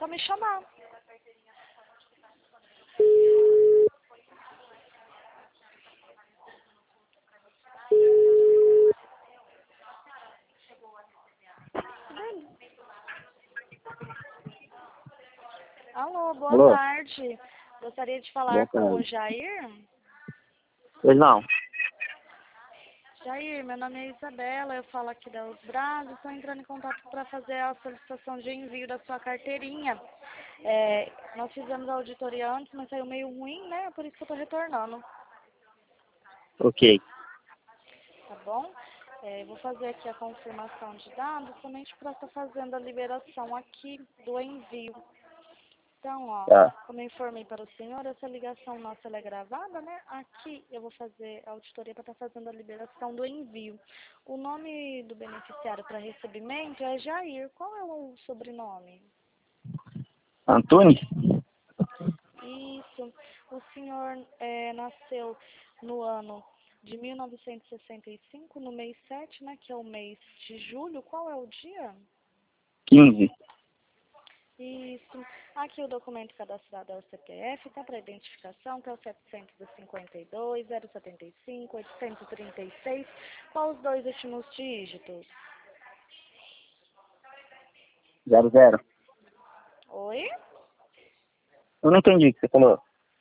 só me chamar. Alô, boa tarde. Gostaria de falar com o Jair. Pois não. Jair, meu nome é Isabela, eu falo aqui da Os Braz, estou entrando em contato para fazer a solicitação de envio da sua carteirinha. Nós fizemos a auditoria antes, mas saiu meio ruim, né? Por isso que eu estou retornando. Ok. Tá bom? Vou fazer aqui a confirmação de dados, somente para estar fazendo a liberação aqui do envio. Então, ó, Tá. como eu informei para o senhor, essa ligação nossa ela é gravada, né? Aqui eu vou fazer a auditoria para estar fazendo a liberação do envio. O nome do beneficiário para recebimento é Jair. Qual é o sobrenome? Antunes? Isso. O senhor nasceu no ano de 1965, no mês 7, né? Que é o mês de julho. Qual é o dia? 15. Isso. Aqui o documento cadastrado é o CPF, tá para identificação, que é o 752, 075, 836. Qual os dois últimos dígitos? 00. Oi? Eu não entendi o que você falou.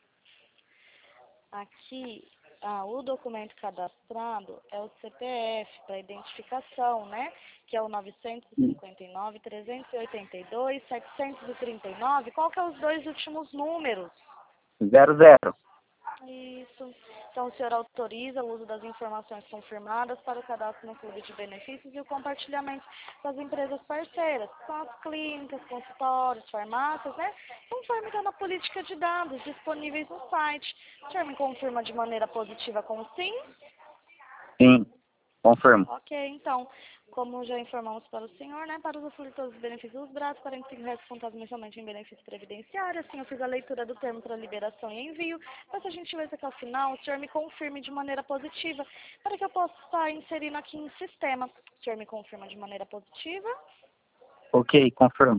Aqui, o documento cadastrado é o CPF para identificação, né? Que é o 959, 382, 739. Qual que é os dois últimos números? 00. Isso. Então, o senhor autoriza o uso das informações confirmadas para o cadastro no Clube de Benefícios e o compartilhamento das empresas parceiras, que são as clínicas, consultórios, farmácias, né? Conforme está na política de dados disponíveis no site. O senhor me confirma de maneira positiva com sim? Sim. Confirmo. Ok, então, como já informamos para o senhor, né, para usufruir todos os benefícios dos braços, R$ 45 contados mensalmente em benefício previdenciário, assim eu fiz a leitura do termo para liberação e envio, mas se a gente ver até o final, o senhor me confirme de maneira positiva, para que eu possa estar inserindo aqui no sistema. O senhor me confirma de maneira positiva? Ok, confirmo.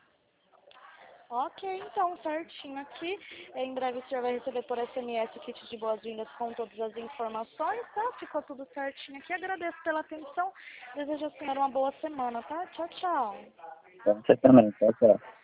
Ok, então, certinho aqui. Em breve o senhor vai receber por SMS o kit de boas-vindas com todas as informações, tá? Ficou tudo certinho aqui. Agradeço pela atenção. Desejo ao senhor uma boa semana, tá? Tchau, tchau. Pra você também. Tchau, tchau.